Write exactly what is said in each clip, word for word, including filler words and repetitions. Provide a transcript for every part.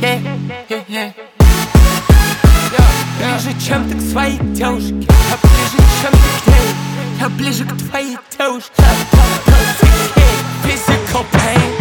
Ближе, чем ты к своей девушке, я ближе, чем ты к ней. Я ближе к твоей девушке. Physical pain.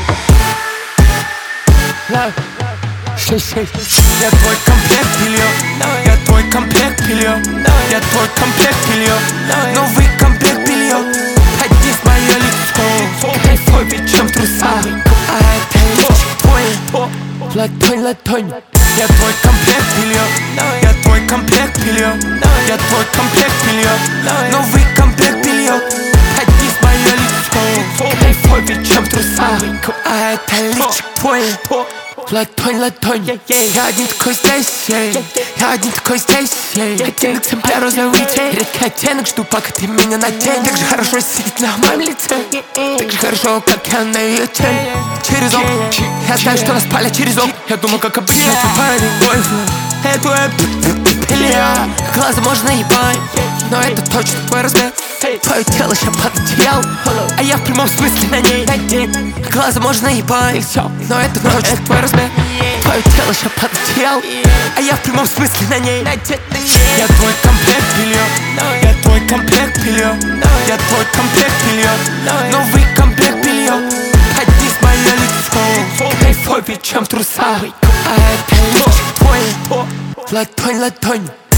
Я твой комплект белье, я твой комплект белье, я твой комплект белье, новый комплект белье. Поднись мое лицо, кайфовее, чем труса. А это личик твой, ладонь, ладонь. Я твой комплект белье, я твой комплект белье, я твой комплект белье, новый комплект белье. Поднись мое лицо, кайфовее, чем труса. А это личик твой, ладонь, ладонь. Я один такой здесь, я один такой здесь. Один экземпляр розовый тень. Редкий оттенок, жду, пока ты меня надень. Так же хорошо сидеть на моем лице, так же хорошо, как я на ее теле. Через окно, я знаю, что нас палят через окно. Я думал, как обычно, твой парень, бойфренд. Это твоя пелья. Глаза можно ебать, но это точно твой размер. Твое тело ща под одеялом, а я в прямом смысле на ней. Глаза можно ебать, но это точно твой размер. Твое тело ща под одеялом, а я в прямом смысле на ней. Я твой комплект белье, я твой комплект белье, я твой комплект белье, новый комплект белье. Поднись мое лицо, кайфовее, чем труса. А это личик твой, ладонь, ладонь.